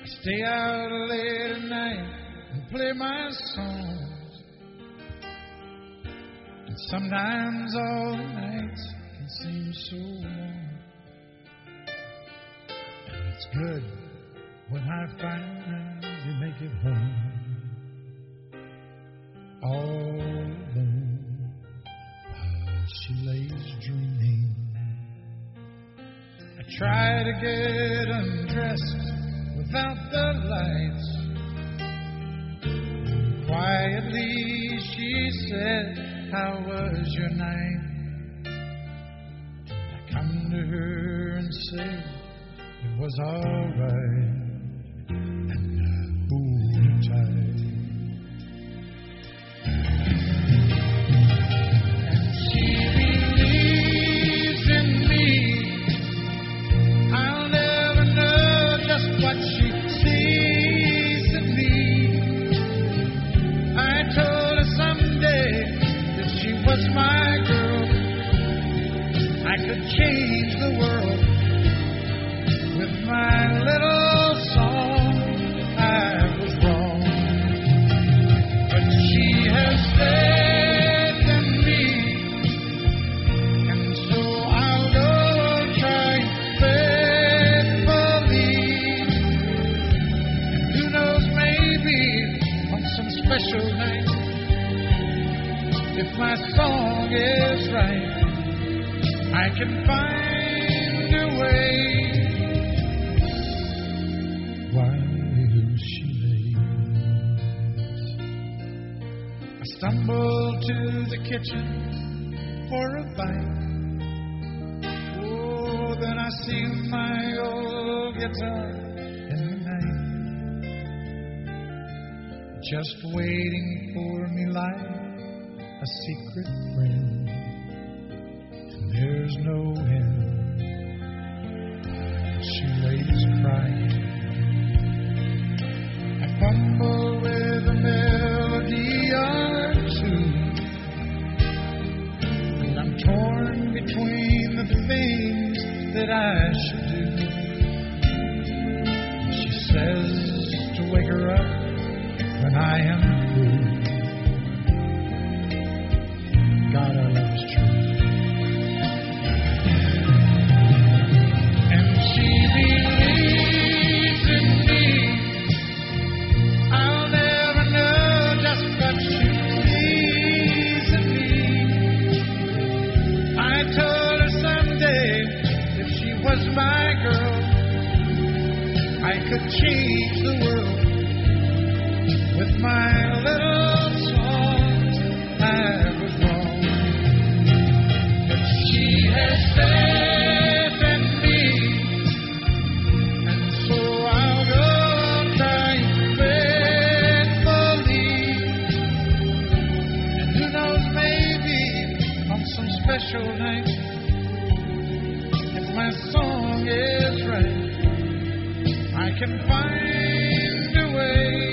Stay out late at night and play my songs. And sometimes all the nights can seem so long. And it's good when I finally make it home. All alone while she lays dreaming. I try to get undressed without the lights. Quietly she said, how was your night? I come to her and say it was all right, and I hold her tight. And she believes in me. I'll never know just what she sees in me. I told her someday that she was my girl. I could change the world with my little song. I was wrong, but she has faith in me, and so I'll go try faithfully. And who knows, maybe on some special night, if my song is right, I can find a way. While she lays, I stumble to the kitchen for a bite. Oh, then I see my old guitar in the night, just waiting for me like a secret friend. And there's no end. She lays crying. I fumble with a melody or two, and I'm torn between the things that I should do. And she says to wake her up when I am through. God, our love is true. And she believes in me. I'll never know just what she sees in me. I told her someday if she was my girl, I could change the world with my little songs. I was wrong, but she has faith in me, and so I'll go trying faithfully. And who knows, maybe on some special night, if my song is right, I can find a way.